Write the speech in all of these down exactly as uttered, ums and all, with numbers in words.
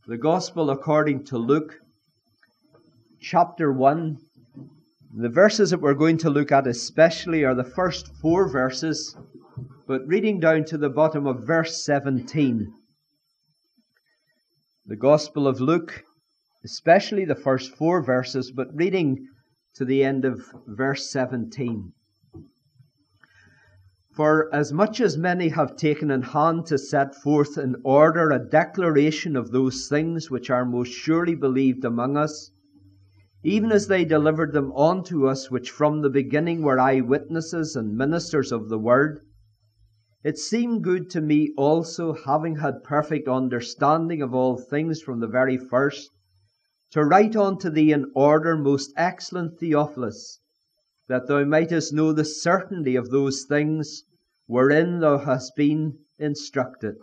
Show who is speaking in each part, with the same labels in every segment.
Speaker 1: The Gospel according to Luke, chapter one. The verses that we're going to look at especially are the first four verses, but reading down to the bottom of verse seventeen. The Gospel of Luke, especially the first four verses, but reading to the end of verse seventeen. For as much as many have taken in hand to set forth in order a declaration of those things which are most surely believed among us, even as they delivered them unto us which from the beginning were eyewitnesses and ministers of the word, it seemed good to me also, having had perfect understanding of all things from the very first, to write unto thee in order, most excellent Theophilus, that thou mightest know the certainty of those things wherein thou hast been instructed.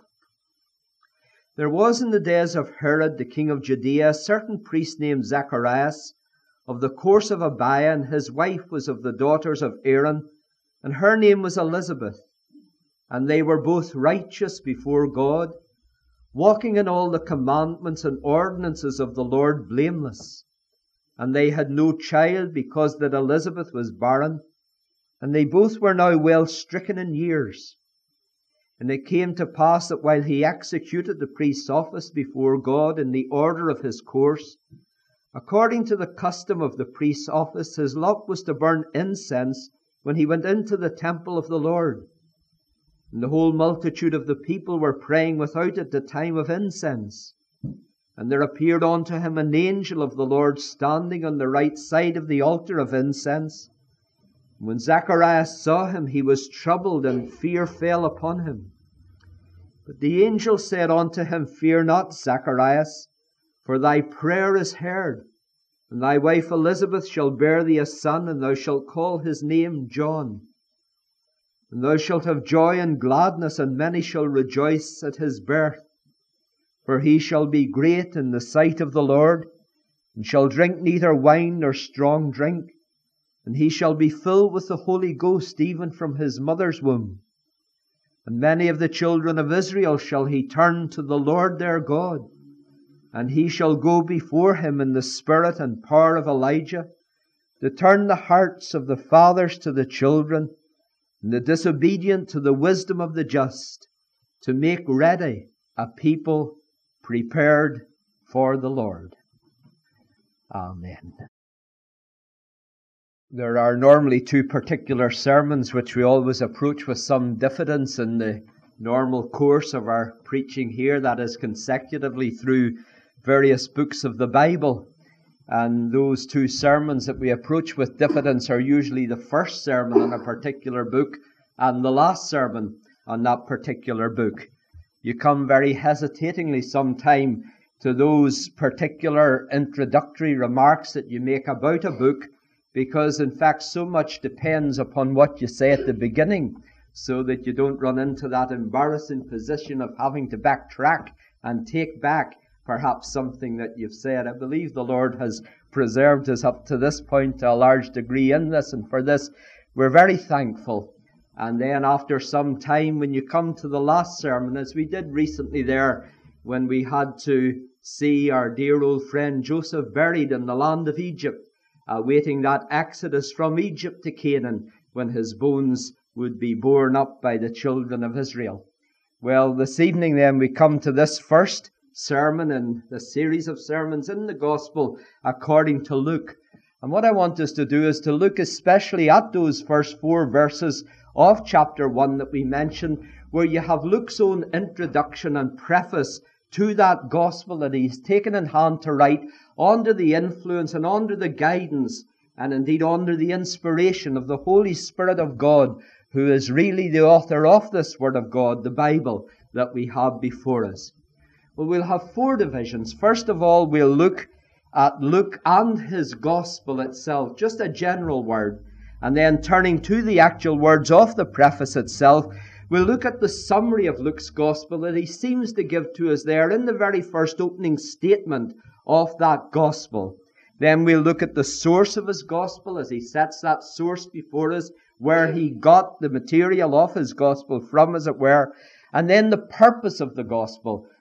Speaker 1: There was in the days of Herod the king of Judea a certain priest named Zacharias, of the course of Abiah, and his wife was of the daughters of Aaron, and her name was Elizabeth. And they were both righteous before God, walking in all the commandments and ordinances of the Lord blameless. And they had no child, because that Elizabeth was barren, and they both were now well stricken in years. And it came to pass that while he executed the priest's office before God in the order of his course, according to the custom of the priest's office, his lot was to burn incense when he went into the temple of the Lord. And the whole multitude of the people were praying without at the time of incense. And there appeared unto him an angel of the Lord standing on the right side of the altar of incense. When Zacharias saw him, he was troubled, and fear fell upon him. But the angel said unto him, Fear not, Zacharias, for thy prayer is heard, and thy wife Elizabeth shall bear thee a son, and thou shalt call his name John. And thou shalt have joy and gladness, and many shall rejoice at his birth. For he shall be great in the sight of the Lord, and shall drink neither wine nor strong drink. And he shall be filled with the Holy Ghost even from his mother's womb. And many of the children of Israel shall he turn to the Lord their God. And he shall go before him in the spirit and power of Elijah, to turn the hearts of the fathers to the children, and the disobedient to the wisdom of the just, to make ready a people prepared for the Lord. Amen. There are normally two particular sermons which we always approach with some diffidence in the normal course of our preaching here, that is consecutively through various books of the Bible. And those two sermons that we approach with diffidence are usually the first sermon on a particular book and the last sermon on that particular book. You come very hesitatingly sometime to those particular introductory remarks that you make about a book, because in fact so much depends upon what you say at the beginning, so that you don't run into that embarrassing position of having to backtrack and take back perhaps something that you've said. I believe the Lord has preserved us up to this point to a large degree in this, and for this we're very thankful. And then after some time, when you come to the last sermon, as we did recently there, when we had to see our dear old friend Joseph buried in the land of Egypt, awaiting that exodus from Egypt to Canaan, when his bones would be borne up by the children of Israel. Well, this evening then we come to this first sermon in the series of sermons in the Gospel according to Luke. And what I want us to do is to look especially at those first four verses of chapter one that we mentioned, where you have Luke's own introduction and preface to that Gospel that he's taken in hand to write under the influence and under the guidance and indeed under the inspiration of the Holy Spirit of God, who is really the author of this Word of God, the Bible that we have before us. Well, we'll have four divisions. First of all, we'll look at Luke and his Gospel itself, just a general word. And then turning to the actual words of the preface itself, we'll look at the summary of Luke's Gospel that he seems to give to us there in the very first opening statement of that Gospel. Then we'll look at the source of his Gospel as he sets that source before us, where he got the material of his Gospel from, as it were. And then the purpose of the Gospel,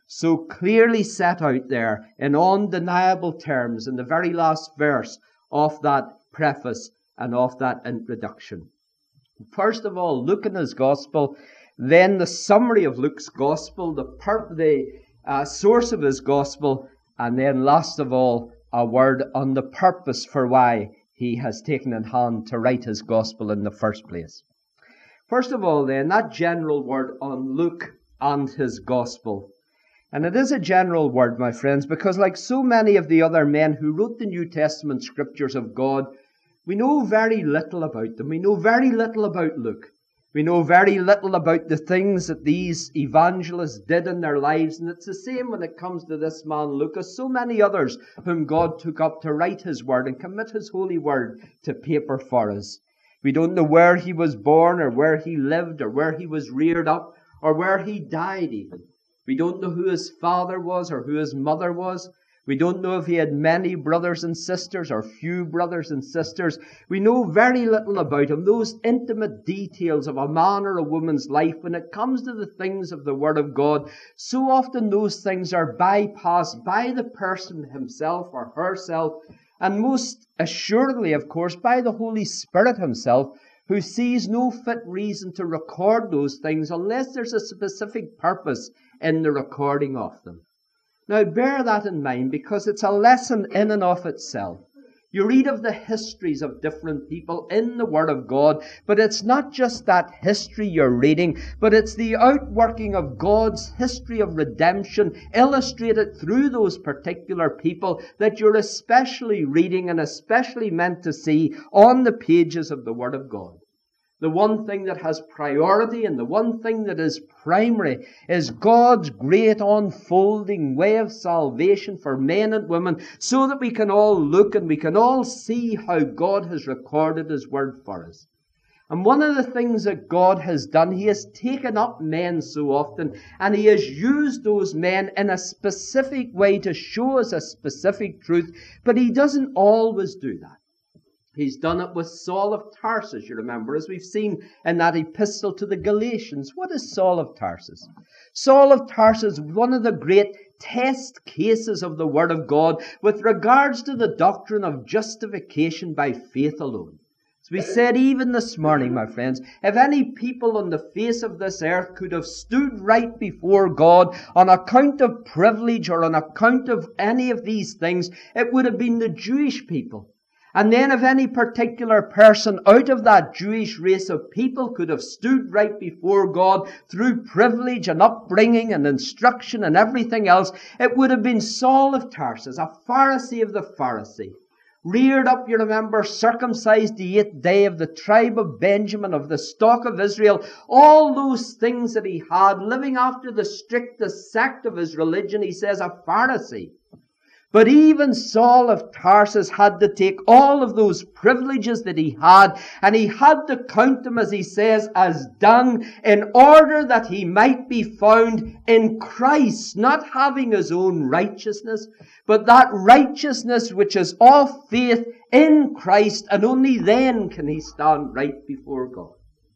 Speaker 1: so clearly set out there in undeniable terms in the very last verse of that preface and of that introduction. First of all, Luke and his gospel, then the summary of Luke's gospel, the, pur- the uh, source of his gospel, and then last of all, a word on the purpose for why he has taken in hand to write his gospel in the first place. First of all, then, that general word on Luke and his gospel. And it is a general word, my friends, because like so many of the other men who wrote the New Testament scriptures of God, we know very little about them. We know very little about Luke. We know very little about the things that these evangelists did in their lives. And it's the same when it comes to this man Luke, as so many others whom God took up to write his word and commit his holy word to paper for us. We don't know where he was born or where he lived or where he was reared up or where he died even. We don't know who his father was or who his mother was. We don't know if he had many brothers and sisters or few brothers and sisters. We know very little about him, those intimate details of a man or a woman's life. When it comes to the things of the Word of God, so often those things are bypassed by the person himself or herself, and most assuredly, of course, by the Holy Spirit himself, who sees no fit reason to record those things unless there's a specific purpose in the recording of them. Now bear that in mind, because it's a lesson in and of itself. You read of the histories of different people in the Word of God, but it's not just that history you're reading, but it's the outworking of God's history of redemption illustrated through those particular people that you're especially reading and especially meant to see on the pages of the Word of God. The one thing that has priority and the one thing that is primary is God's great unfolding way of salvation for men and women, so that we can all look and we can all see how God has recorded his word for us. And one of the things that God has done, he has taken up men so often, and he has used those men in a specific way to show us a specific truth, but he doesn't always do that. He's done it with Saul of Tarsus, you remember, as we've seen in that epistle to the Galatians. What is Saul of Tarsus? Saul of Tarsus, one of the great test cases of the Word of God with regards to the doctrine of justification by faith alone. As we said even this morning, my friends, if any people on the face of this earth could have stood right before God on account of privilege or on account of any of these things, it would have been the Jewish people. And then if any particular person out of that Jewish race of people could have stood right before God through privilege and upbringing and instruction and everything else, it would have been Saul of Tarsus, a Pharisee of the Pharisee. Reared up, you remember, circumcised the eighth day, of the tribe of Benjamin, of the stock of Israel, all those things that he had, living after the strictest sect of his religion, he says, a Pharisee. But even Saul of Tarsus had to take all of those privileges that he had, and he had to count them, as he says, as dung, in order that he might be found in Christ, not having his own righteousness, but that righteousness which is of faith in Christ, and only then can he stand right before God.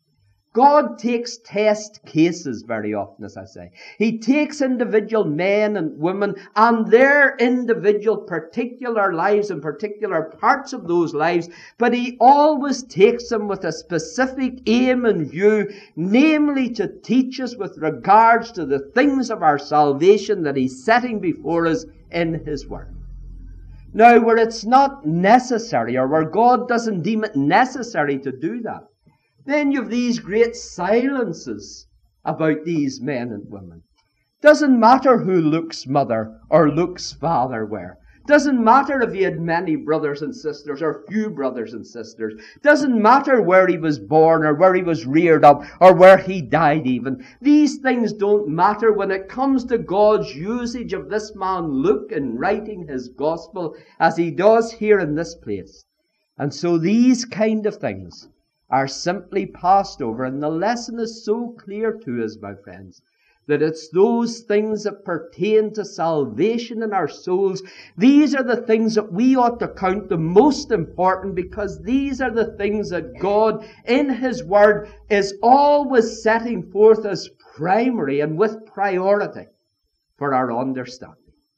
Speaker 1: God takes test cases very often, as I say. He takes individual men and women and their individual particular lives and particular parts of those lives, but he always takes them with a specific aim in view, namely to teach us with regards to the things of our salvation that he's setting before us in his word. Now, where it's not necessary, or where God doesn't deem it necessary to do that, then you've these great silences about these men and women. Doesn't matter who Luke's mother or Luke's father were. Doesn't matter if he had many brothers and sisters or few brothers and sisters. Doesn't matter where he was born or where he was reared up or where he died even. These things don't matter when it comes to God's usage of this man Luke in writing his gospel, as he does here in this place. And so these kind of things are simply passed over, and the lesson is so clear to us, my friends, that it's those things that pertain to salvation in our souls. These are the things that we ought to count the most important, because these are the things that God in his word is always setting forth as primary and with priority for our understanding.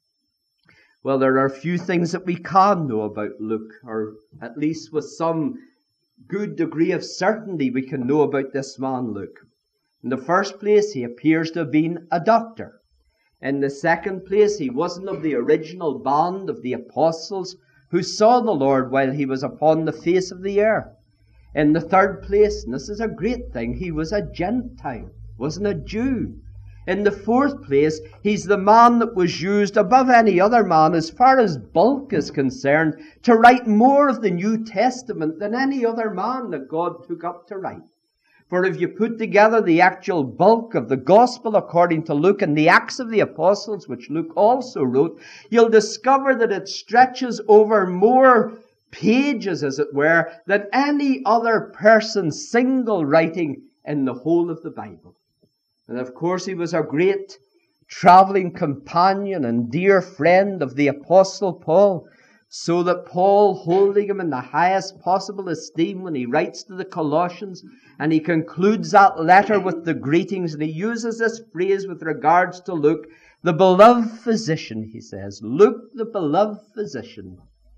Speaker 1: Well, there are a few things that we can know about Luke, or at least with some good degree of certainty we can know about this man Luke. In the first place, he appears to have been a doctor. In the second place, he wasn't of the original band of the apostles who saw the Lord while he was upon the face of the earth. In the third place, and this is a great thing, he was a Gentile, wasn't a Jew. In the fourth place, he's the man that was used above any other man as far as bulk is concerned to write more of the New Testament than any other man that God took up to write. For if you put together the actual bulk of the Gospel according to Luke and the Acts of the Apostles, which Luke also wrote, you'll discover that it stretches over more pages, as it were, than any other person's single writing in the whole of the Bible. And of course, he was a great traveling companion and dear friend of the Apostle Paul, so that Paul, holding him in the highest possible esteem when he writes to the Colossians, and he concludes that letter with the greetings, and he uses this phrase with regards to Luke, the beloved physician, he says, Luke, the beloved physician,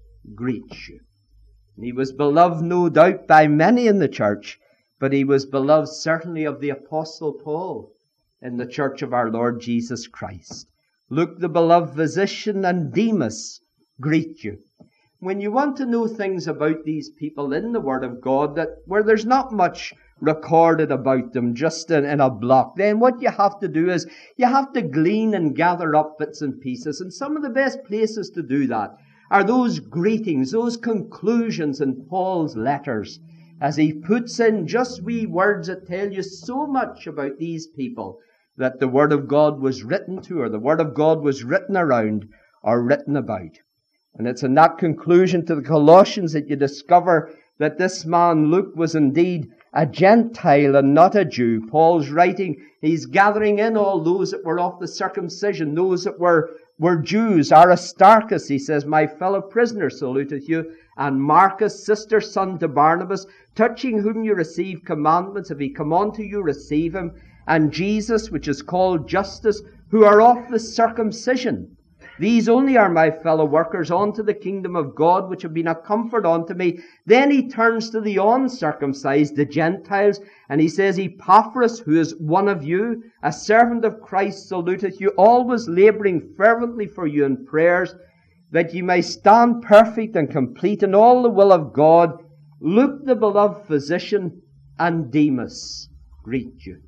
Speaker 1: greets you. And he was beloved, no doubt, by many in the church, but he was beloved certainly of the Apostle Paul in the church of our Lord Jesus Christ. Luke, the beloved physician, and Demas greet you. When you want to know things about these people in the Word of God, that where there's not much recorded about them just in, in a block, then what you have to do is you have to glean and gather up bits and pieces. And some of the best places to do that are those greetings, those conclusions in Paul's letters, as he puts in just wee words that tell you so much about these people that the Word of God was written to, or the Word of God was written around, or written about. And it's in that conclusion to the Colossians that you discover that this man Luke was indeed a Gentile and not a Jew. Paul's writing, he's gathering in all those that were of the circumcision, those that were, were Jews. Aristarchus, he says, my fellow prisoner saluteth you, and Marcus, sister son to Barnabas, touching whom you receive commandments. If he come unto you, receive him. And Jesus, which is called Justus, who are of the circumcision. These only are my fellow workers unto the kingdom of God, which have been a comfort unto me. Then he turns to the uncircumcised, the Gentiles, and he says, Epaphras, who is one of you, a servant of Christ, saluteth you, always laboring fervently for you in prayers, that ye may stand perfect and complete in all the will of God. Luke, the beloved physician, and Demas greet you.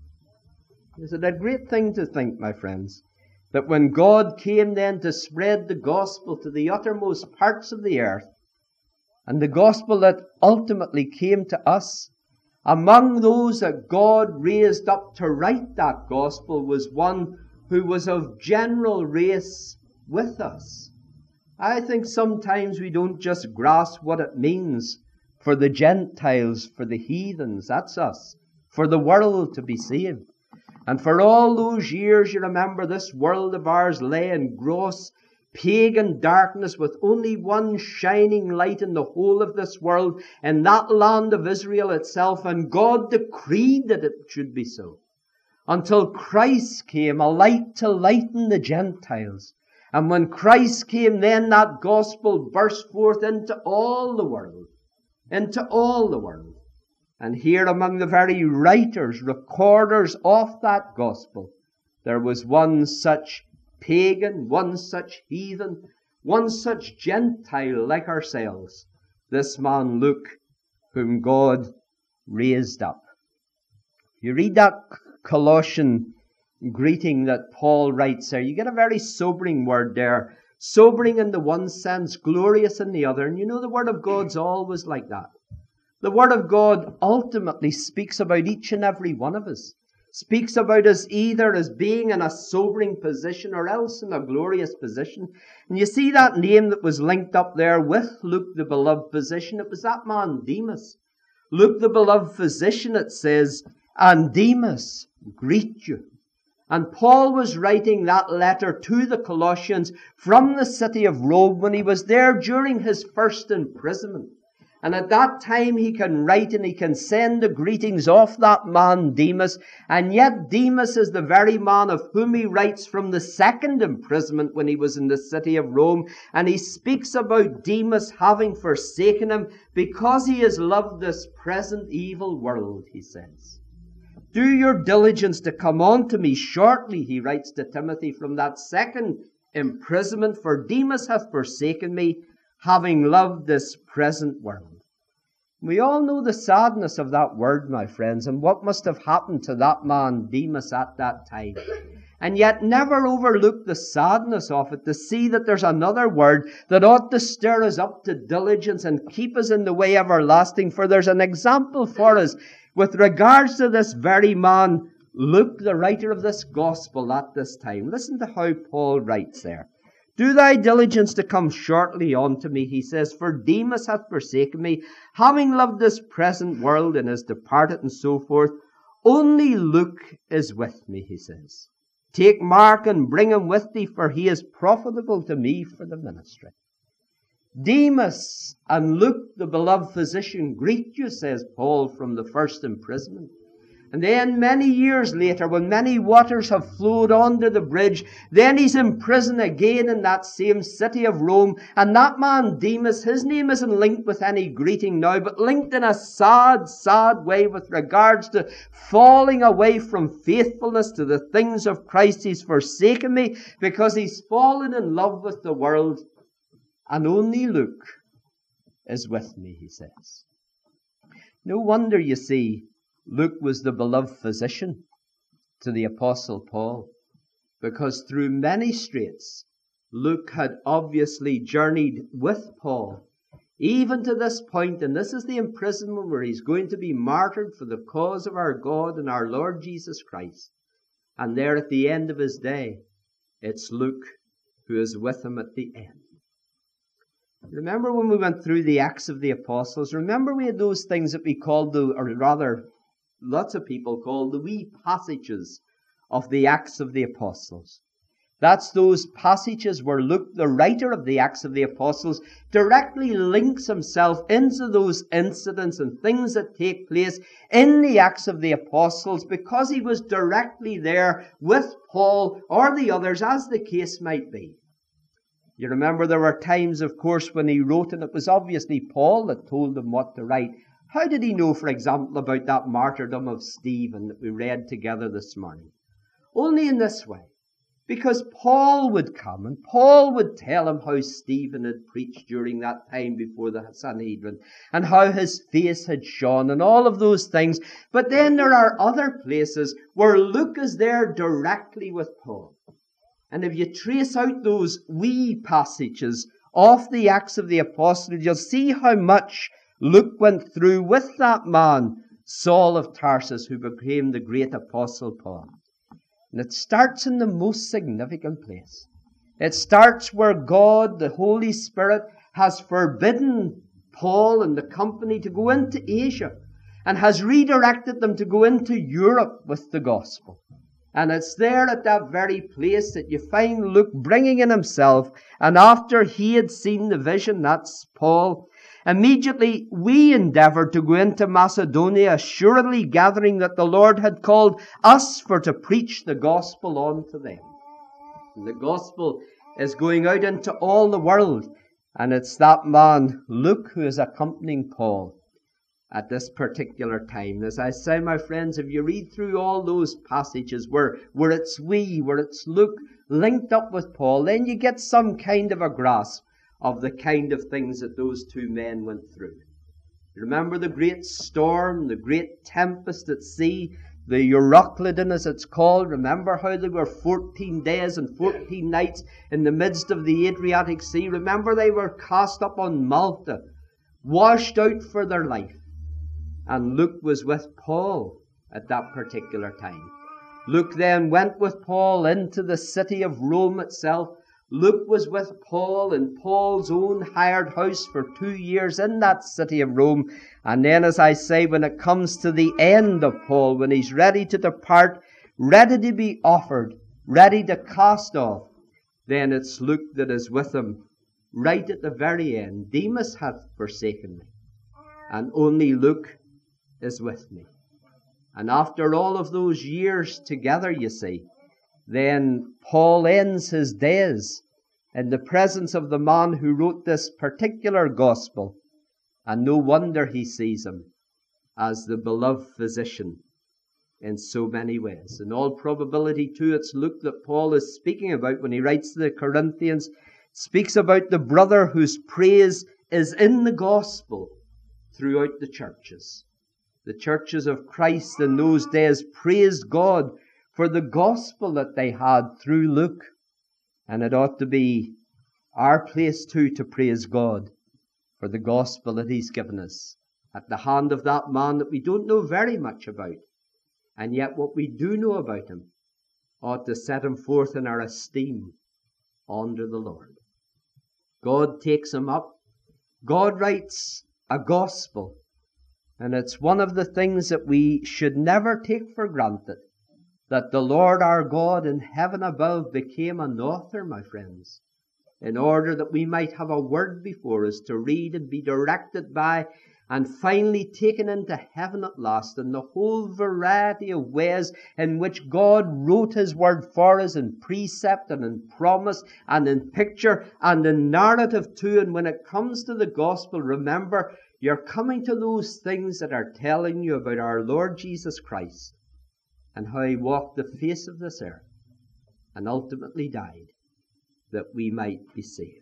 Speaker 1: Is it a great thing to think, my friends, that when God came then to spread the gospel to the uttermost parts of the earth, and the gospel that ultimately came to us, among those that God raised up to write that gospel was one who was of general race with us? I think sometimes we don't just grasp what it means for the Gentiles, for the heathens, that's us, for the world to be saved. And for all those years, you remember, this world of ours lay in gross pagan darkness with only one shining light in the whole of this world, in that land of Israel itself, and God decreed that it should be so. Until Christ came, a light to lighten the Gentiles. And when Christ came, then that gospel burst forth into all the world. Into all the world. And here among the very writers, recorders of that gospel, there was one such pagan, one such heathen, one such Gentile like ourselves, this man Luke, whom God raised up. You read that Colossian greeting that Paul writes there, you get a very sobering word there. Sobering in the one sense, glorious in the other. And you know the Word of God's always like that. The Word of God ultimately speaks about each and every one of us. Speaks about us either as being in a sobering position or else in a glorious position. And you see that name that was linked up there with Luke, the beloved physician. It was that man, Demas. Luke, the beloved physician, it says, and Demas greet you. And Paul was writing that letter to the Colossians from the city of Rome when he was there during his first imprisonment. And at that time he can write and he can send the greetings of that man Demas. And yet Demas is the very man of whom he writes from the second imprisonment when he was in the city of Rome. And he speaks about Demas having forsaken him because he has loved this present evil world, he says. Do your diligence to come unto me shortly, he writes to Timothy from that second imprisonment, for Demas hath forsaken me, having loved this present world. We all know the sadness of that word, my friends, and what must have happened to that man Demas at that time. And yet never overlook the sadness of it, to see that there's another word that ought to stir us up to diligence and keep us in the way everlasting. For there's an example for us with regards to this very man, Luke, the writer of this gospel at this time. Listen to how Paul writes there. Do thy diligence to come shortly unto me, he says, for Demas hath forsaken me, having loved this present world, and is departed, and so forth. Only Luke is with me, he says. Take Mark and bring him with thee, for he is profitable to me for the ministry. Demas and Luke, the beloved physician, greet you, says Paul, from the first imprisonment. And then many years later, when many waters have flowed under the bridge, then he's in prison again in that same city of Rome. And that man Demas, his name isn't linked with any greeting now, but linked in a sad, sad way with regards to falling away from faithfulness to the things of Christ. He's forsaken me because he's fallen in love with the world. And only Luke is with me, he says. No wonder, you see, Luke was the beloved physician to the Apostle Paul, because through many straits, Luke had obviously journeyed with Paul, even to this point, and this is the imprisonment where he's going to be martyred for the cause of our God and our Lord Jesus Christ. And there at the end of his day, it's Luke who is with him at the end. Remember when we went through the Acts of the Apostles, remember we had those things that we called, the, or rather, lots of people call the wee passages of the Acts of the Apostles. That's those passages where Luke, the writer of the Acts of the Apostles, directly links himself into those incidents and things that take place in the Acts of the Apostles, because he was directly there with Paul or the others, as the case might be. You remember there were times, of course, when he wrote, and it was obviously Paul that told him what to write. How did he know, for example, about that martyrdom of Stephen that we read together this morning? Only in this way. Because Paul would come and Paul would tell him how Stephen had preached during that time before the Sanhedrin, and how his face had shone, and all of those things. But then there are other places where Luke is there directly with Paul. And if you trace out those wee passages of the Acts of the Apostles, you'll see how much Luke went through with that man, Saul of Tarsus, who became the great Apostle Paul. And it starts in the most significant place. It starts where God, the Holy Spirit, has forbidden Paul and the company to go into Asia, and has redirected them to go into Europe with the gospel. And it's there at that very place that you find Luke bringing in himself, and after he had seen the vision, that's Paul, immediately we endeavoured to go into Macedonia, assuredly gathering that the Lord had called us for to preach the gospel unto them. And the gospel is going out into all the world, and it's that man, Luke, who is accompanying Paul at this particular time. As I say, my friends, if you read through all those passages where, where it's we, where it's Luke linked up with Paul, then you get some kind of a grasp of the kind of things that those two men went through. Remember the great storm, the great tempest at sea, the Euroclydon as it's called. Remember how they were fourteen days and fourteen nights in the midst of the Adriatic Sea. Remember they were cast up on Malta, washed out for their life. And Luke was with Paul at that particular time. Luke then went with Paul into the city of Rome itself. Luke was with Paul in Paul's own hired house for two years in that city of Rome. And then, as I say, when it comes to the end of Paul, when he's ready to depart, ready to be offered, ready to cast off, then it's Luke that is with him right at the very end. Demas hath forsaken me. and only Luke is with me. And after all of those years together, you see, then Paul ends his days in the presence of the man who wrote this particular gospel. And no wonder he sees him as the beloved physician in so many ways. In all probability, too, it's Luke that Paul is speaking about when he writes to the Corinthians, speaks about the brother whose praise is in the gospel throughout the churches. The churches of Christ in those days praised God for the gospel that they had through Luke. And it ought to be our place too to praise God for the gospel that He's given us at the hand of that man that we don't know very much about. And yet what we do know about him ought to set him forth in our esteem under the Lord. God takes him up. God writes a gospel. And it's one of the things that we should never take for granted, that the Lord our God in heaven above became an author, my friends, in order that we might have a word before us to read and be directed by, and finally taken into heaven at last, in the whole variety of ways in which God wrote His word for us in precept and in promise and in picture and in narrative too. And when it comes to the gospel, remember, you're coming to those things that are telling you about our Lord Jesus Christ and how He walked the face of this earth and ultimately died that we might be saved.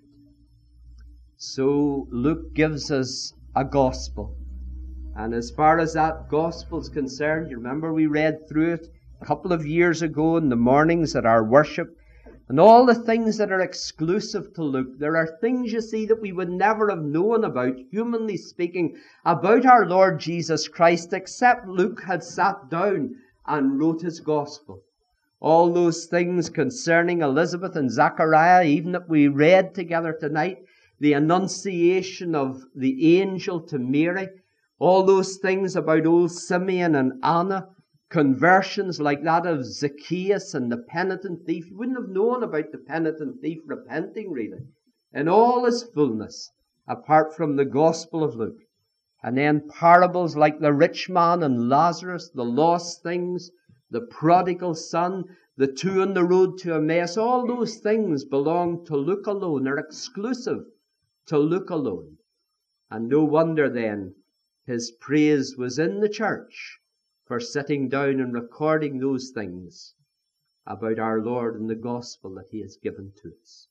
Speaker 1: So Luke gives us a gospel. And as far as that gospel is concerned, you remember we read through it a couple of years ago in the mornings at our worship, and all the things that are exclusive to Luke. There are things, you see, that we would never have known about, humanly speaking, about our Lord Jesus Christ, except Luke had sat down and wrote his gospel. All those things concerning Elizabeth and Zachariah, even that we read together tonight, the annunciation of the angel to Mary, all those things about old Simeon and Anna, conversions like that of Zacchaeus and the penitent thief. You wouldn't have known about the penitent thief repenting, really, in all his fullness, apart from the Gospel of Luke. And then parables like the rich man and Lazarus, the lost things, the prodigal son, the two on the road to Emmaus, all those things belong to Luke alone. They're exclusive to Luke alone. And no wonder then his praise was in the church for sitting down and recording those things about our Lord and the gospel that He has given to us.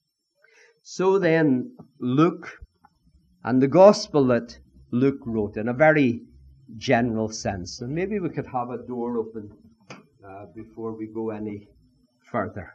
Speaker 1: So then, Luke and the gospel that Luke wrote in a very general sense. And maybe we could have a door open uh, before we go any further.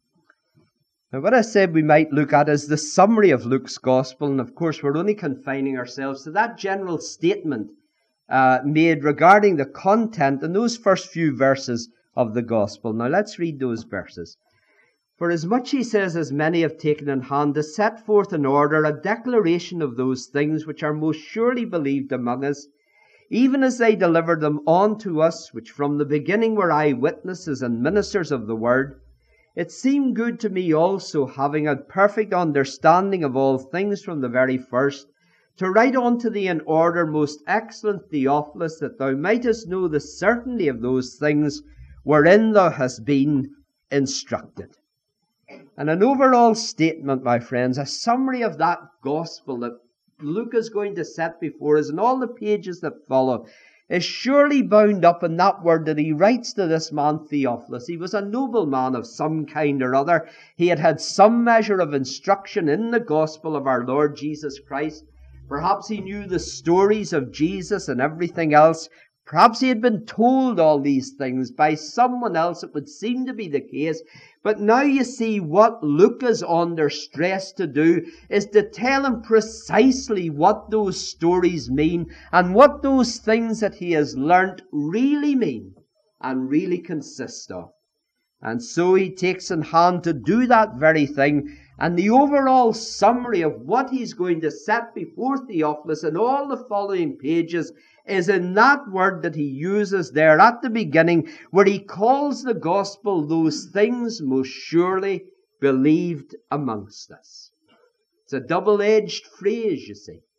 Speaker 1: Now, what I said we might look at is the summary of Luke's gospel, and of course we're only confining ourselves to that general statement uh, made regarding the content in those first few verses of the gospel. Now let's read those verses. For as much, he says, as many have taken in hand to set forth in order a declaration of those things which are most surely believed among us, even as they delivered them on to us, which from the beginning were eyewitnesses and ministers of the word, it seemed good to me also, having a perfect understanding of all things from the very first, to write unto thee in order, most excellent Theophilus, that thou mightest know the certainty of those things wherein thou hast been instructed. And an overall statement, my friends, a summary of that gospel that Luke is going to set before us, and all the pages that follow, is surely bound up in that word that he writes to this man Theophilus. He was a nobleman of some kind or other. He had had some measure of instruction in the gospel of our Lord Jesus Christ. Perhaps he knew the stories of Jesus and everything else. Perhaps he had been told all these things by someone else. It would seem to be the case. But now you see what Luke is under stress to do is to tell him precisely what those stories mean and what those things that he has learnt really mean and really consist of. And so he takes in hand to do that very thing. And the overall summary of what he's going to set before Theophilus in all the following pages is in that word that he uses there at the beginning, where he calls the gospel those things most surely believed amongst us. It's a double-edged phrase, you see.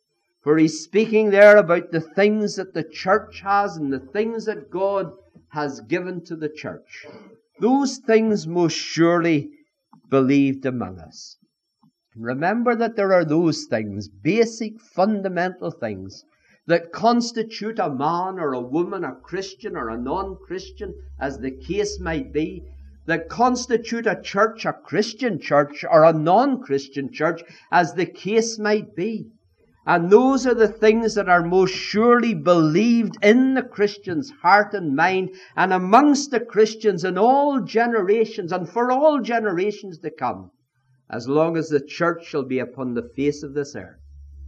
Speaker 1: For he's speaking there about the things that the church has and the things that God has given to the church. Those things most surely believed among us. Remember that there are those things, basic, fundamental things, that constitute a man or a woman, a Christian or a non-Christian, as the case might be, that constitute a church, a Christian church or a non-Christian church, as the case might be. And those are the things that are most surely believed in the Christian's heart and mind and amongst the Christians in all generations and for all generations to come, as long as the church shall be upon the face of this earth.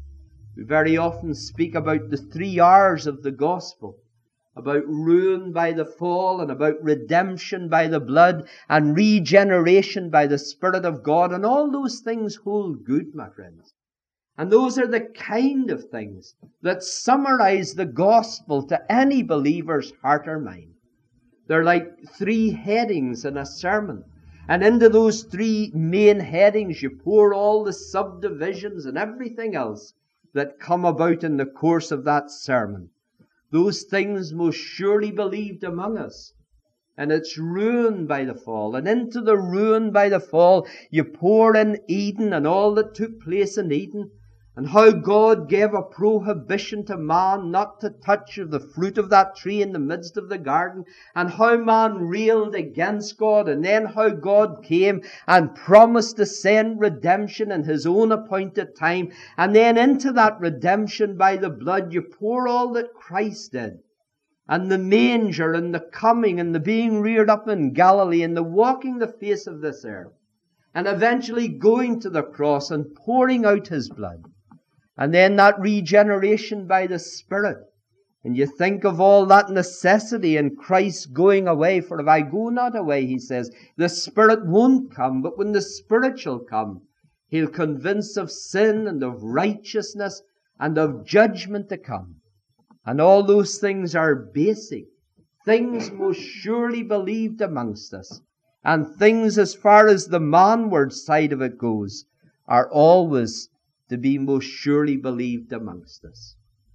Speaker 1: We very often speak about the three R's of the gospel, about ruin by the fall and about redemption by the blood and regeneration by the Spirit of God, and all those things hold good, my friends. And those are the kind of things that summarize the gospel to any believer's heart or mind. They're like three headings in a sermon. And into those three main headings you pour all the subdivisions and everything else that come about in the course of that sermon. Those things most surely believed among us. And it's ruined by the fall. And into the ruin by the fall, you pour in Eden and all that took place in Eden, and how God gave a prohibition to man not to touch of the fruit of that tree in the midst of the garden, and how man railed against God, and then how God came and promised to send redemption in His own appointed time, and then into that redemption by the blood you pour all that Christ did. And the manger and the coming and the being reared up in Galilee and the walking the face of this earth, and eventually going to the cross and pouring out His blood. And then that regeneration by the Spirit. And you think of all that necessity in Christ going away. For if I go not away, He says, the Spirit won't come. But when the Spirit shall come, He'll convince of sin and of righteousness and of judgment to come. And all those things are basic, things most surely believed amongst us. And things, as far as the manward side of it goes, are always to be most surely believed amongst us.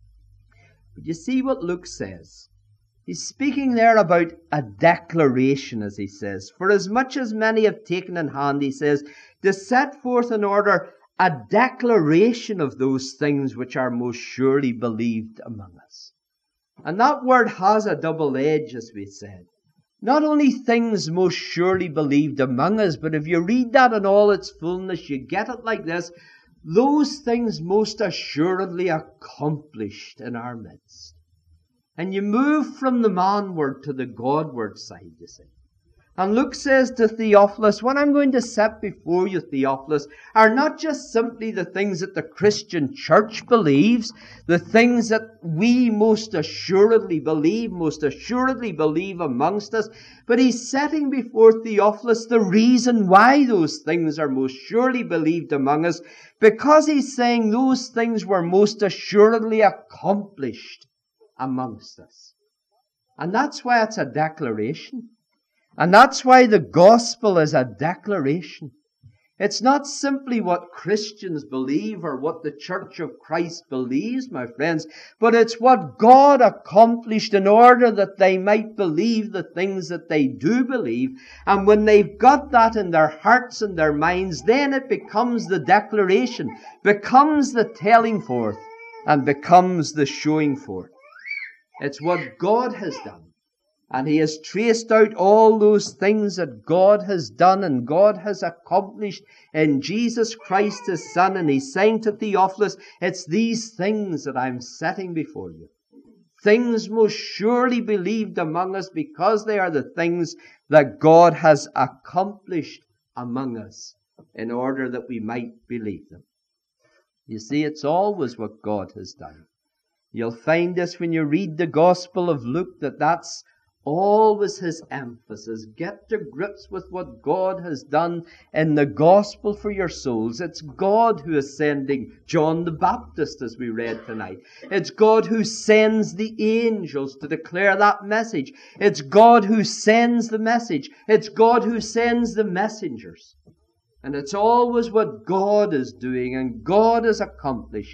Speaker 1: But you see what Luke says. He's speaking there about a declaration, as he says. For as much as many have taken in hand, he says, to set forth in order a declaration of those things which are most surely believed among us. And that word has a double edge, as we said. Not only things most surely believed among us, but if you read that in all its fullness, you get it like this: those things most assuredly accomplished in our midst. And you move from the manward to the Godward side, you see. And Luke says to Theophilus, what I'm going to set before you, Theophilus, are not just simply the things that the Christian church believes, the things that we most assuredly believe, most assuredly believe amongst us, but he's setting before Theophilus the reason why those things are most surely believed among us, because he's saying those things were most assuredly accomplished amongst us. And that's why it's a declaration. And that's why the gospel is a declaration. It's not simply what Christians believe or what the Church of Christ believes, my friends, but it's what God accomplished in order that they might believe the things that they do believe. And when they've got that in their hearts and their minds, then it becomes the declaration, becomes the telling forth, and becomes the showing forth. It's what God has done. And he has traced out all those things that God has done and God has accomplished in Jesus Christ his Son. And he's saying to Theophilus, it's these things that I'm setting before you. Things most surely believed among us because they are the things that God has accomplished among us in order that we might believe them. You see, it's always what God has done. You'll find this when you read the Gospel of Luke, that that's always his emphasis. Get to grips with what God has done in the gospel for your souls. It's God who is sending John the Baptist, as we read tonight. It's God who sends the angels to declare that message. It's God who sends the message. It's God who sends the messengers. And it's always what God is doing and God is accomplishing.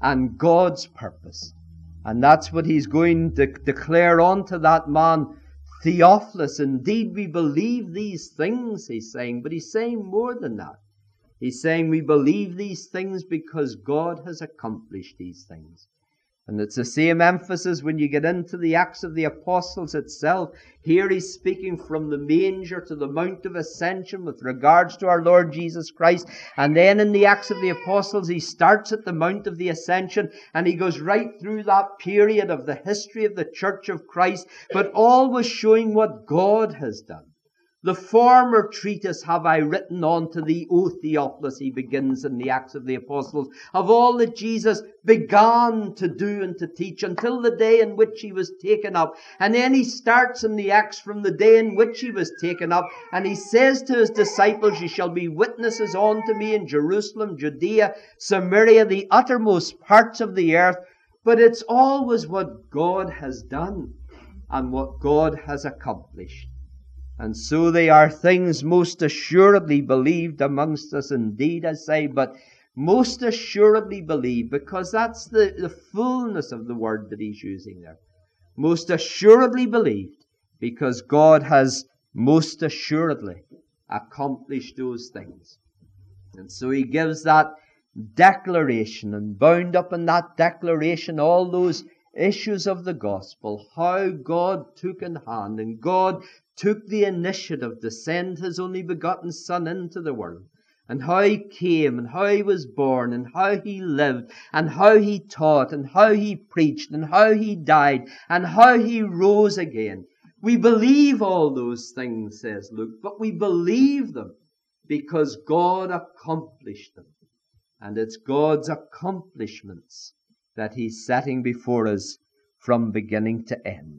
Speaker 1: and God's purpose. And that's what he's going to declare unto that man, Theophilus. Indeed, we believe these things, he's saying. But he's saying more than that. He's saying we believe these things because God has accomplished these things. And it's the same emphasis when you get into the Acts of the Apostles itself. Here he's speaking from the manger to the Mount of Ascension with regards to our Lord Jesus Christ. And then in the Acts of the Apostles, he starts at the Mount of the Ascension and he goes right through that period of the history of the Church of Christ, but always showing what God has done. The former treatise have I written unto thee, O Theophilus, he begins in the Acts of the Apostles, of all that Jesus began to do and to teach until the day in which he was taken up. And then he starts in the Acts from the day in which he was taken up, and he says to his disciples, ye shall be witnesses unto me in Jerusalem, Judea, Samaria, the uttermost parts of the earth. But it's always what God has done and what God has accomplished. And so they are things most assuredly believed amongst us indeed, I say, but most assuredly believed, because that's the, the fullness of the word that he's using there. Most assuredly believed, because God has most assuredly accomplished those things. And so he gives that declaration, and bound up in that declaration all those issues of the gospel, how God took in hand, and God took the initiative to send his only begotten Son into the world, and how he came, and how he was born, and how he lived, and how he taught, and how he preached, and how he died, and how he rose again. We believe all those things, says Luke, but we believe them because God accomplished them. And it's God's accomplishments that he's setting before us from beginning to end.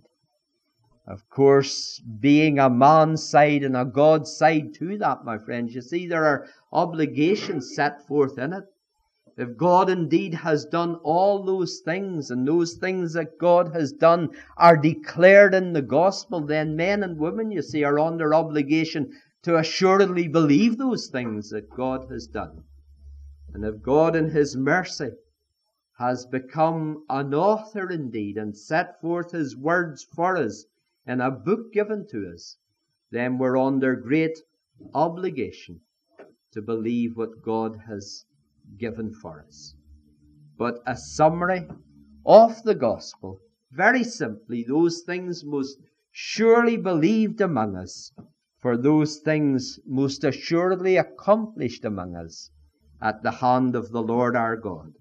Speaker 1: Of course, being a man's side and a God's side to that, my friends, you see, there are obligations set forth in it. If God indeed has done all those things, and those things that God has done are declared in the gospel, then men and women, you see, are under obligation to assuredly believe those things that God has done. And if God in his mercy has become an author indeed and set forth his words for us in a book given to us, then we're under great obligation to believe what God has given for us. But a summary of the gospel, very simply, those things most surely believed among us, for those things most assuredly accomplished among us at the hand of the Lord our God.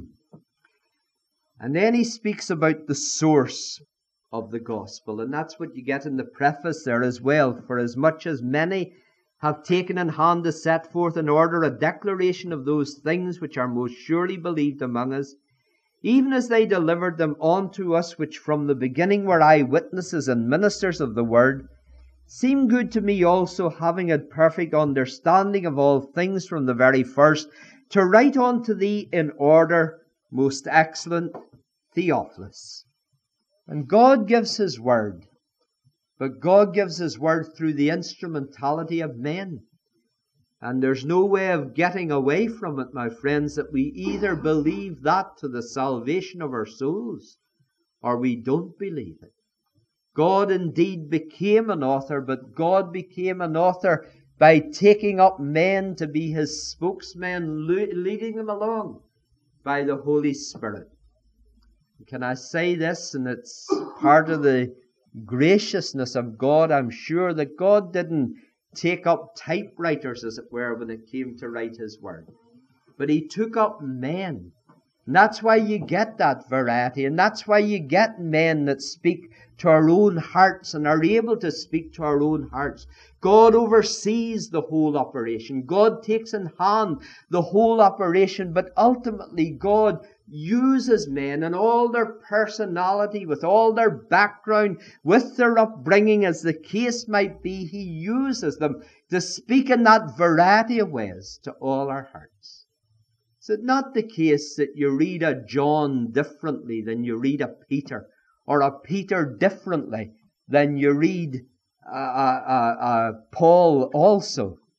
Speaker 1: And then he speaks about the source of the gospel, and that's what you get in the preface there as well. For as much as many have taken in hand to set forth in order a declaration of those things which are most surely believed among us, even as they delivered them unto us which from the beginning were eyewitnesses and ministers of the word, seem good to me also, having a perfect understanding of all things from the very first, to write unto thee in order, most excellent Theophilus. And God gives his word, but God gives his word through the instrumentality of men. And there's no way of getting away from it, my friends, that we either believe that to the salvation of our souls, or we don't believe it. God indeed became an author, but God became an author by taking up men to be his spokesmen, leading them along by the Holy Spirit. Can I say this, and it's part of the graciousness of God, I'm sure, that God didn't take up typewriters, as it were, when it came to write his word. But he took up men. And that's why you get that variety, and that's why you get men that speak to our own hearts and are able to speak to our own hearts. God oversees the whole operation. God takes in hand the whole operation, but ultimately God uses men and all their personality, with all their background, with their upbringing, as the case might be. He uses them to speak in that variety of ways to all our hearts. Is it not the case that you read a John differently than you read a Peter, or a Peter differently than you read a, a, a, a Paul also?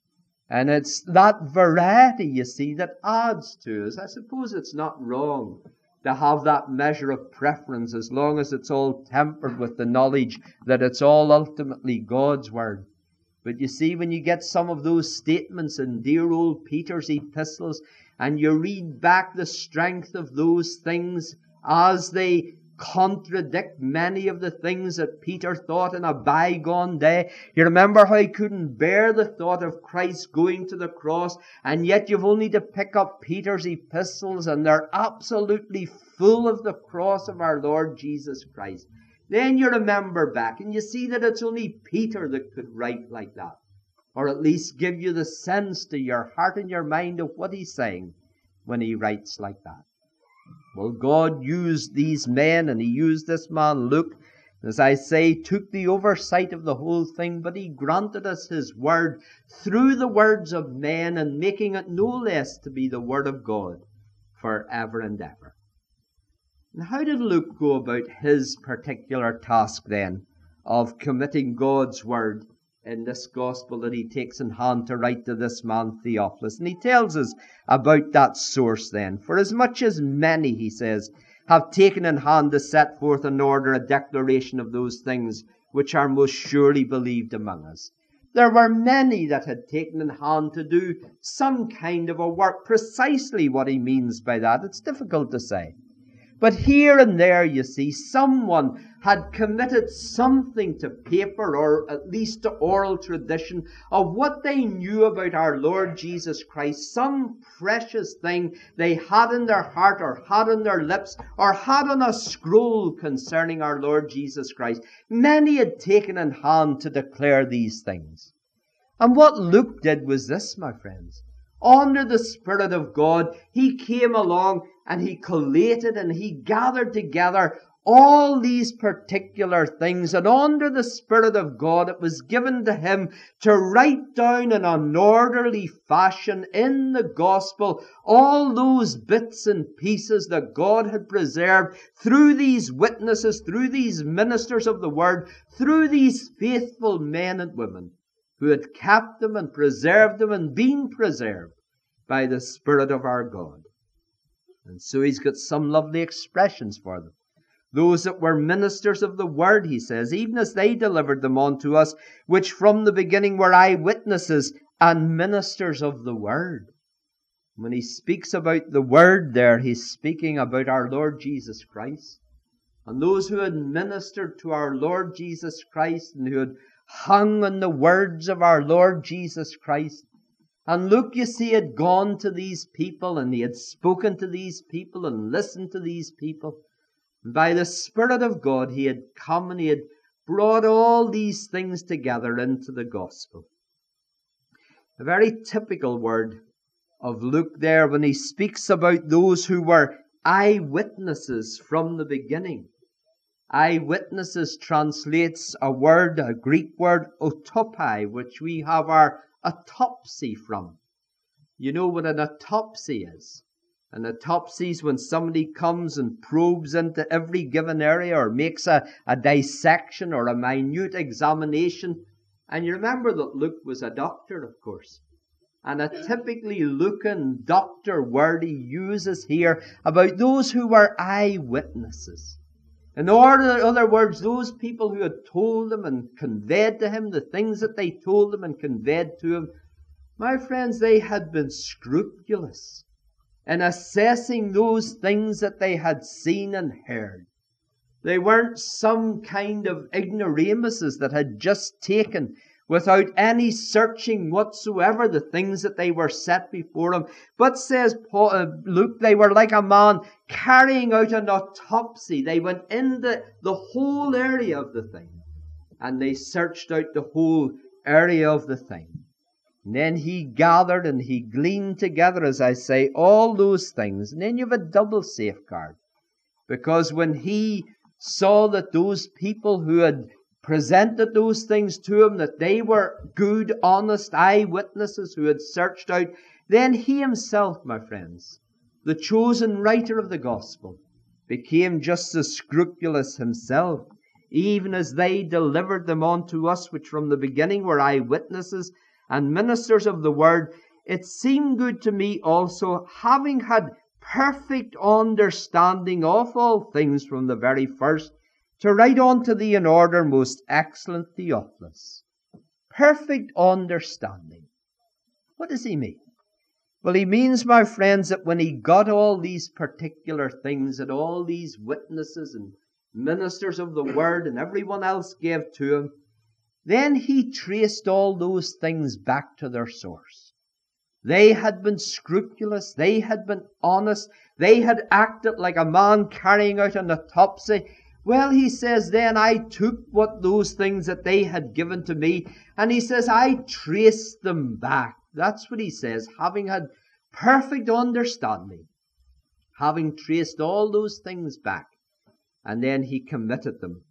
Speaker 1: And it's that variety, you see, that adds to us. I suppose it's not wrong to have that measure of preference as long as it's all tempered with the knowledge that it's all ultimately God's Word. But you see, when you get some of those statements in dear old Peter's epistles, and you read back the strength of those things as they contradict many of the things that Peter thought in a bygone day. You remember how he couldn't bear the thought of Christ going to the cross, and yet you've only to pick up Peter's epistles and they're absolutely full of the cross of our Lord Jesus Christ. Then you remember back and you see that it's only Peter that could write like that, or at least give you the sense to your heart and your mind of what he's saying when he writes like that. Well, God used these men, and he used this man Luke, as I say, took the oversight of the whole thing, but he granted us his word through the words of men, and making it no less to be the word of God for ever and ever. And how did Luke go about his particular task then of committing God's word in this gospel that he takes in hand to write to this man Theophilus? And he tells us about that source then. For as much as many, he says, have taken in hand to set forth in order a declaration of those things which are most surely believed among us. There were many that had taken in hand to do some kind of a work. Precisely what he means by that, it's difficult to say. But here and there, you see, someone had committed something to paper, or at least to oral tradition, of what they knew about our Lord Jesus Christ, some precious thing they had in their heart, or had on their lips, or had on a scroll concerning our Lord Jesus Christ. Many had taken in hand to declare these things. And what Luke did was this, my friends. Under the Spirit of God, he came along and he collated and he gathered together all these particular things. And under the Spirit of God, it was given to him to write down in an orderly fashion in the gospel all those bits and pieces that God had preserved through these witnesses, through these ministers of the word, through these faithful men and women who had kept them and preserved them and been preserved by the Spirit of our God. And so he's got some lovely expressions for them. Those that were ministers of the word, he says, even as they delivered them unto us, which from the beginning were eyewitnesses and ministers of the word. When he speaks about the word there, he's speaking about our Lord Jesus Christ. And those who had ministered to our Lord Jesus Christ and who had hung on the words of our Lord Jesus Christ. And Luke, you see, had gone to these people and he had spoken to these people and listened to these people. And by the Spirit of God, he had come and he had brought all these things together into the gospel. A very typical word of Luke there when he speaks about those who were eyewitnesses from the beginning. Eyewitnesses translates a word, a Greek word, autopsy, which we have our autopsy from. You know what an autopsy is? An autopsy is when somebody comes and probes into every given area or makes a, a dissection or a minute examination. And you remember that Luke was a doctor, of course. And a typically Lucan doctor word he uses here about those who were eyewitnesses. In other words, those people who had told him and conveyed to him the things that they told him and conveyed to him, my friends, they had been scrupulous in assessing those things that they had seen and heard. They weren't some kind of ignoramuses that had just taken, without any searching whatsoever, the things that they were set before him. But, says Paul, uh, Luke, they were like a man carrying out an autopsy. They went into the whole area of the thing, and they searched out the whole area of the thing. And then he gathered and he gleaned together, as I say, all those things. And then you have a double safeguard. Because when he saw that those people who had presented those things to him, that they were good, honest eyewitnesses who had searched out, then he himself, my friends, the chosen writer of the gospel, became just as scrupulous himself, even as they delivered them unto us, which from the beginning were eyewitnesses and ministers of the word, it seemed good to me also, having had perfect understanding of all things from the very first, to write unto thee in order, most excellent Theophilus. Perfect understanding. What does he mean? Well, he means, my friends, that when he got all these particular things that all these witnesses and ministers of the word and everyone else gave to him, then he traced all those things back to their source. They had been scrupulous, they had been honest, they had acted like a man carrying out an autopsy. Well, he says, then I took what those things that they had given to me, and he says, I traced them back. That's what he says, having had perfect understanding, having traced all those things back, and then he committed them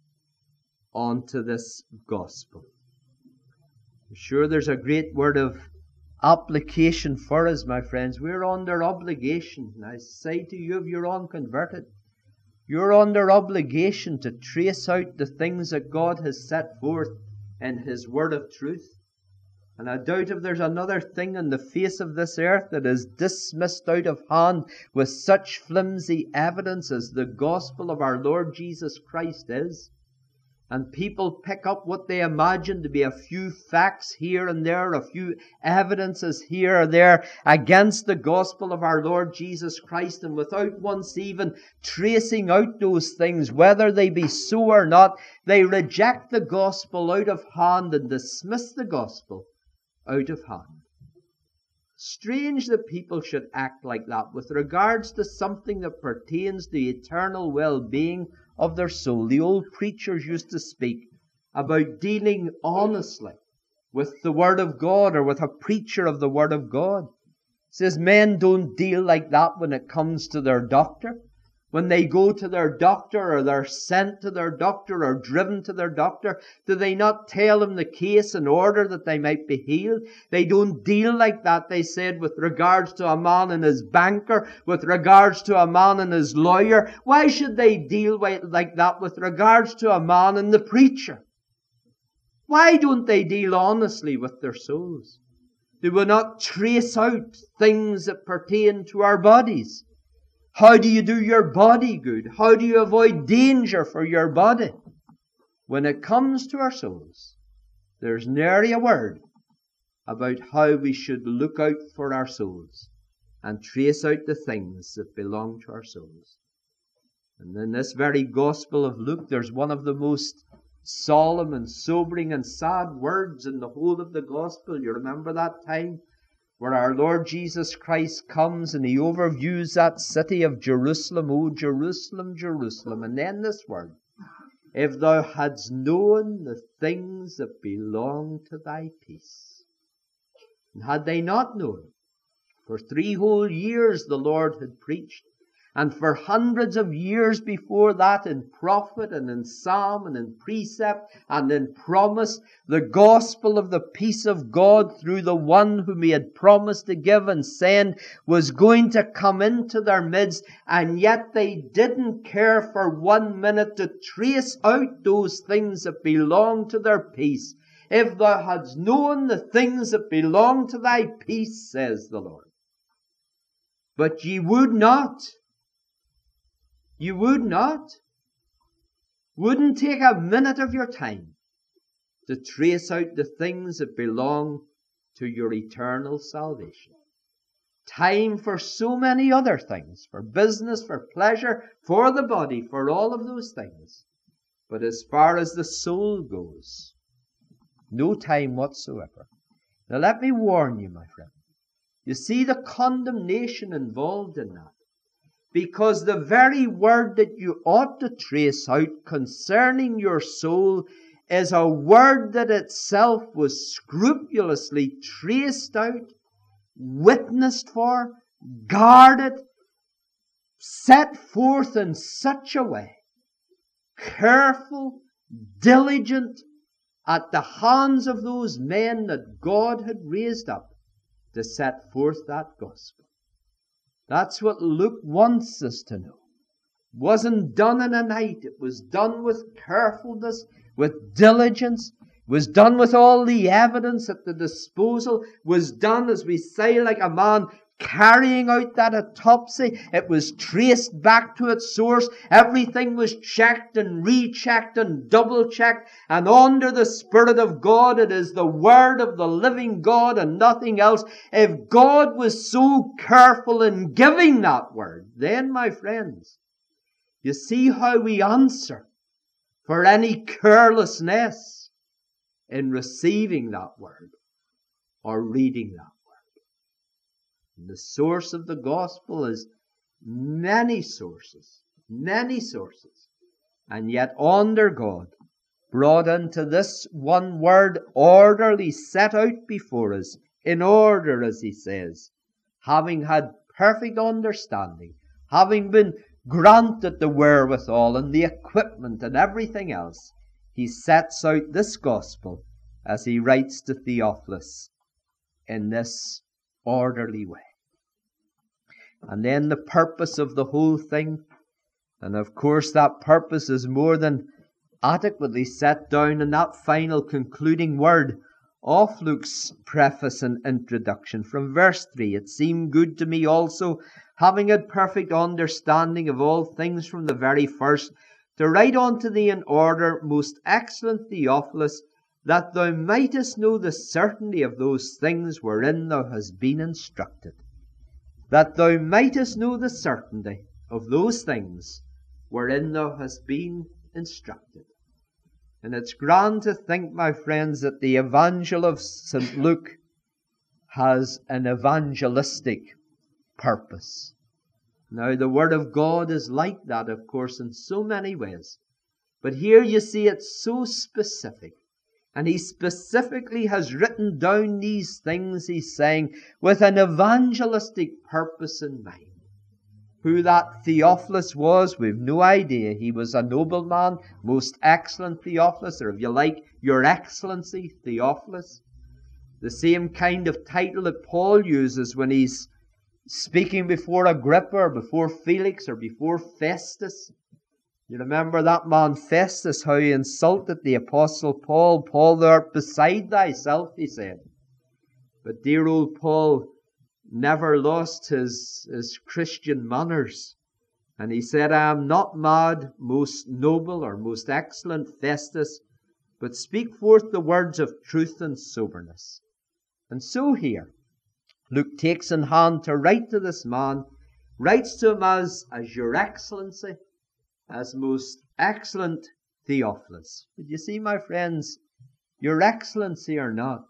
Speaker 1: onto this gospel. I'm sure there's a great word of application for us, my friends. We're under obligation. And I say to you, if you're unconverted, you're under obligation to trace out the things that God has set forth in His word of truth. And I doubt if there's another thing on the face of this earth that is dismissed out of hand with such flimsy evidence as the gospel of our Lord Jesus Christ is. And people pick up what they imagine to be a few facts here and there, a few evidences here or there against the gospel of our Lord Jesus Christ, and without once even tracing out those things, whether they be so or not, they reject the gospel out of hand and dismiss the gospel out of hand. Strange that people should act like that with regards to something that pertains to the eternal well-being of their soul. The old preachers used to speak about dealing honestly with the Word of God, or with a preacher of the Word of God. It says men don't deal like that when it comes to their doctor. When they go to their doctor, or they're sent to their doctor, or driven to their doctor, do they not tell them the case in order that they might be healed? They don't deal like that, they said, with regards to a man and his banker, with regards to a man and his lawyer. Why should they deal like that with regards to a man and the preacher? Why don't they deal honestly with their souls? Do we not trace out things that pertain to our bodies? How do you do your body good? How do you avoid danger for your body? When it comes to our souls, there's nary a word about how we should look out for our souls and trace out the things that belong to our souls. And in this very Gospel of Luke, there's one of the most solemn and sobering and sad words in the whole of the Gospel. You remember that time where our Lord Jesus Christ comes and He overviews that city of Jerusalem. Oh, Jerusalem, Jerusalem. And then this word, if thou hadst known the things that belong to thy peace. And had they not known, for three whole years the Lord had preached, and for hundreds of years before that, in prophet and in psalm and in precept and in promise, the gospel of the peace of God through the one whom He had promised to give and send was going to come into their midst, and yet they didn't care for one minute to trace out those things that belong to their peace. If thou hadst known the things that belong to thy peace, says the Lord. But ye would not. You would not, wouldn't take a minute of your time to trace out the things that belong to your eternal salvation. Time for so many other things, for business, for pleasure, for the body, for all of those things. But as far as the soul goes, no time whatsoever. Now let me warn you, my friend. You see the condemnation involved in that. Because the very word that you ought to trace out concerning your soul is a word that itself was scrupulously traced out, witnessed for, guarded, set forth in such a way, careful, diligent, at the hands of those men that God had raised up to set forth that gospel. That's what Luke wants us to know. It wasn't done in a night. It was done with carefulness, with diligence, was done with all the evidence at the disposal, was done, as we say, like a man carrying out that autopsy. It was traced back to its source. Everything was checked and rechecked and double-checked. And under the Spirit of God, it is the Word of the living God and nothing else. If God was so careful in giving that Word, then, my friends, you see how we answer for any carelessness in receiving that Word or reading that. The source of the gospel is many sources, many sources. And yet under God, brought into this one word, orderly set out before us, in order, as he says, having had perfect understanding, having been granted the wherewithal and the equipment and everything else, he sets out this gospel as he writes to Theophilus in this orderly way. And then the purpose of the whole thing, and of course that purpose is more than adequately set down in that final concluding word of Luke's preface and introduction from verse three. It seemed good to me also, having had perfect understanding of all things from the very first, to write unto thee in order, most excellent Theophilus, that thou mightest know the certainty of those things wherein thou hast been instructed. That thou mightest know the certainty of those things wherein thou hast been instructed. And it's grand to think, my friends, that the Evangel of Saint Luke has an evangelistic purpose. Now, the Word of God is like that, of course, in so many ways. But here you see it's so specific. And he specifically has written down these things, he's saying, with an evangelistic purpose in mind. Who that Theophilus was, we've no idea. He was a nobleman, most excellent Theophilus, or if you like, Your Excellency Theophilus. The same kind of title that Paul uses when he's speaking before Agrippa, or before Felix, or before Festus. You remember that man Festus, how he insulted the Apostle Paul. Paul, thou art beside thyself, he said. But dear old Paul never lost his, his Christian manners. And he said, I am not mad, most noble or most excellent Festus, but speak forth the words of truth and soberness. And so here, Luke takes in hand to write to this man, writes to him as, as Your Excellency, as most excellent Theophilus. But you see, my friends, Your Excellency or not,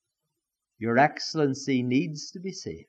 Speaker 1: Your Excellency needs to be saved.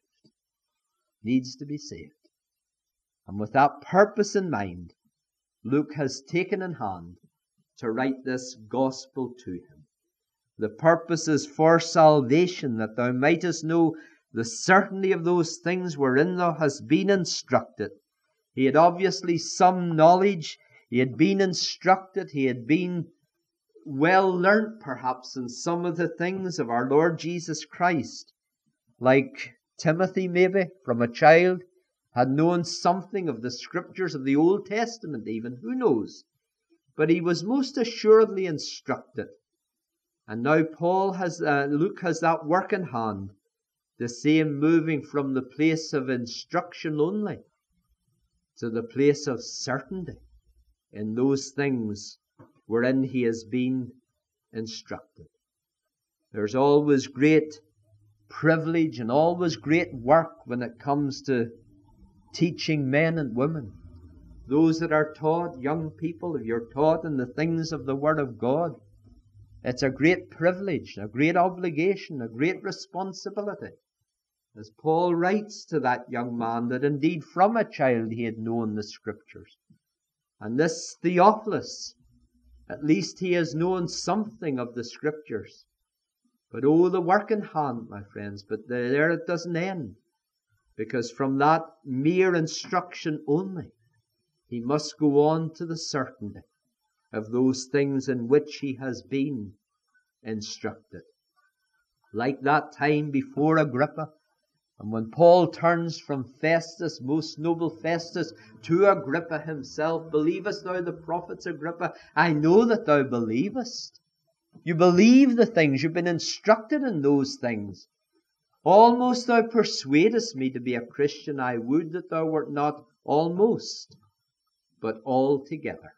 Speaker 1: Needs to be saved. And with that purpose in mind, Luke has taken in hand to write this gospel to him. The purpose is for salvation, that thou mightest know the certainty of those things wherein thou hast been instructed. He had obviously some knowledge. He had been instructed. He had been well learnt, perhaps, in some of the things of our Lord Jesus Christ. Like Timothy, maybe, from a child, had known something of the Scriptures of the Old Testament even. Who knows? But he was most assuredly instructed. And now Paul has, uh, Luke has that work in hand. The same moving from the place of instruction only to the place of certainty in those things wherein he has been instructed. There's always great privilege and always great work when it comes to teaching men and women. Those that are taught, young people, if you're taught in the things of the Word of God, it's a great privilege, a great obligation, a great responsibility. As Paul writes to that young man, that indeed from a child he had known the Scriptures. And this Theophilus, at least he has known something of the Scriptures. But oh, the work in hand, my friends, but there it doesn't end. Because from that mere instruction only, he must go on to the certainty of those things in which he has been instructed. Like that time before Agrippa, and when Paul turns from Festus, most noble Festus, to Agrippa himself, believest thou the prophets, Agrippa? I know that thou believest. You believe the things. You've been instructed in those things. Almost thou persuadest me to be a Christian. I would that thou wert not almost, but altogether.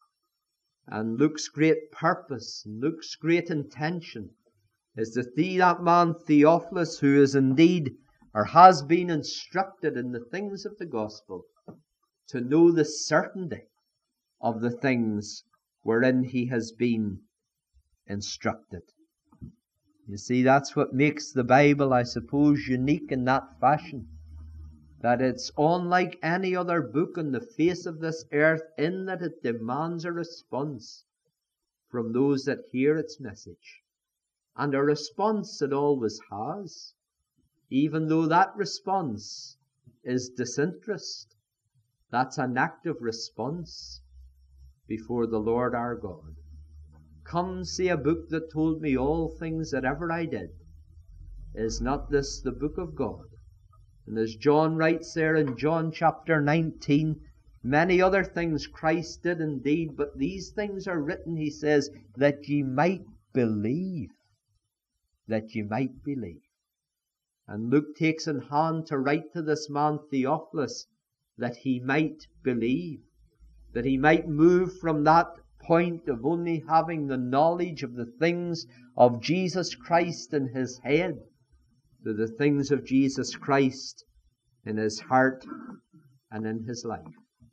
Speaker 1: And Luke's great purpose, and Luke's great intention is to see that man Theophilus, who is indeed or has been instructed in the things of the gospel, to know the certainty of the things wherein he has been instructed. You see, that's what makes the Bible, I suppose, unique in that fashion, that it's unlike any other book on the face of this earth in that it demands a response from those that hear its message. And a response it always has, even though that response is disinterest. That's an active response before the Lord our God. Come, see a book that told me all things that ever I did. Is not this the book of God? And as John writes there in John chapter nineteen, many other things Christ did indeed, but these things are written, he says, that ye might believe. That ye might believe. And Luke takes in hand to write to this man Theophilus that he might believe. That he might move from that point of only having the knowledge of the things of Jesus Christ in his head to the things of Jesus Christ in his heart and in his life.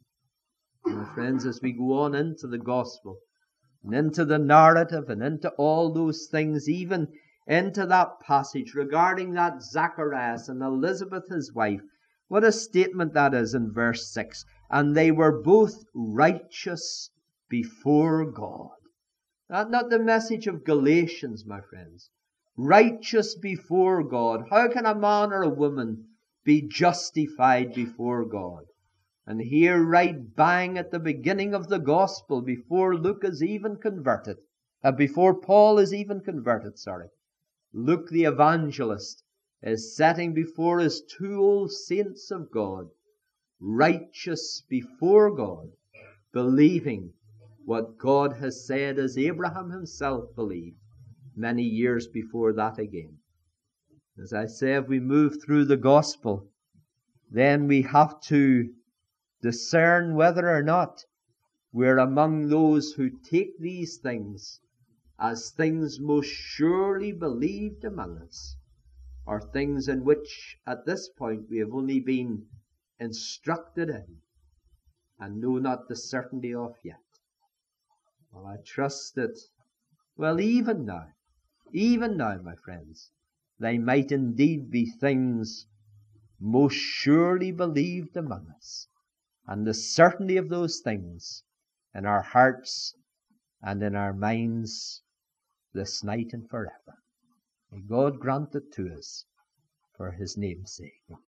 Speaker 1: My friends, as we go on into the gospel and into the narrative and into all those things, even into that passage regarding that Zacharias and Elizabeth his wife, what a statement that is in verse six. And they were both righteous before God. That's not the message of Galatians, my friends. Righteous before God. How can a man or a woman be justified before God? And here, right bang at the beginning of the gospel, before Luke is even converted, uh, before Paul is even converted, sorry, Luke the evangelist is setting before us two old saints of God, righteous before God, believing what God has said, as Abraham himself believed many years before that again. As I say, if we move through the gospel, then we have to discern whether or not we're among those who take these things as things most surely believed among us, or things in which at this point we have only been instructed in and know not the certainty of yet. Well, I trust that, well, even now, even now, my friends, they might indeed be things most surely believed among us, and the certainty of those things in our hearts and in our minds this night and forever. May God grant it to us for his name's sake.